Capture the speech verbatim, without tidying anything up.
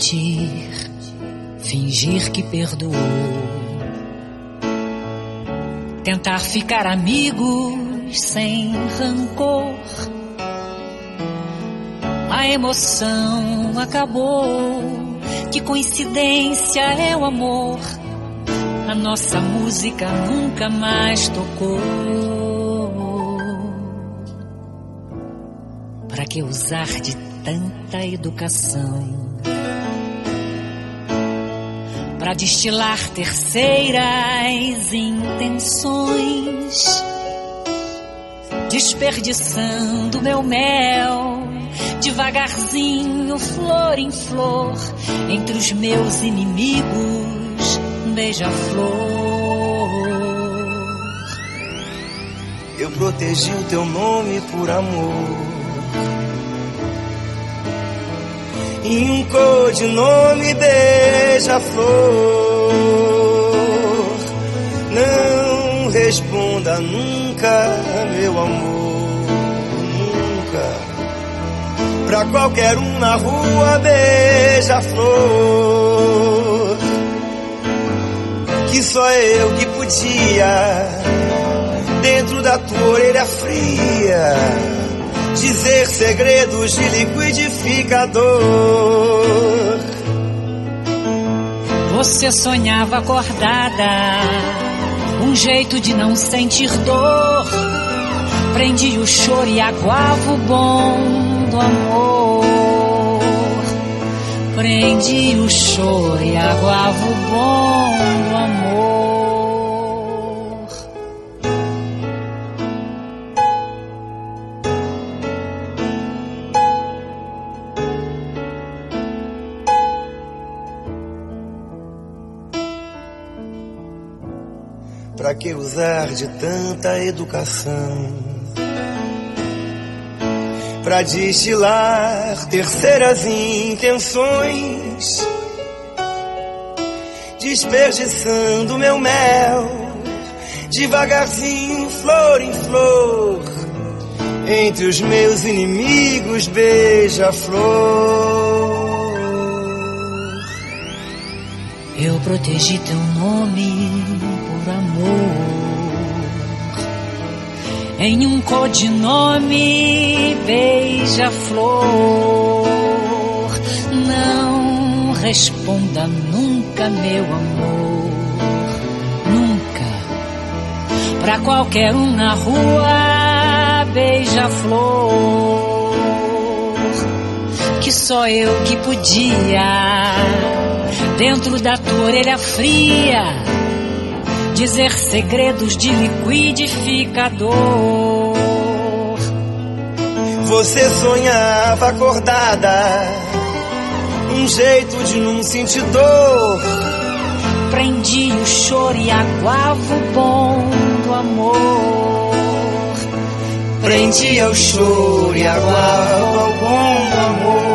mentir, fingir que perdoou, tentar ficar amigos sem rancor. A emoção acabou, que coincidência é o amor. A nossa música nunca mais tocou. Pra que usar de tanta educação pra destilar terceiras intenções, desperdiçando meu mel devagarzinho, flor em flor, entre os meus inimigos, beija-flor. Eu protegi o teu nome por amor, e um codinome, beija-flor. Não responda nunca, meu amor, nunca. Pra qualquer um na rua, beija-flor. Que só eu que podia, dentro da tua orelha fria, dizer segredos de liquidificador. Você sonhava acordada, um jeito de não sentir dor. Prendi o choro e aguava o bom do amor. Prendi o choro e aguava o bom do amor. Pra que usar de tanta educação pra destilar terceiras intenções, desperdiçando meu mel devagarzinho, flor em flor, entre os meus inimigos, beija-flor. Eu protegi teu nome por amor, em um codinome, beija-flor. Não responda nunca, meu amor, nunca. Pra qualquer um na rua, beija-flor. Que só eu que podia, dentro da tua orelha fria, dizer segredos de liquidificador. Você sonhava acordada, um jeito de não sentir dor. Prendi o choro e aguava o bom do amor. Prendia o choro e aguava o bom do amor.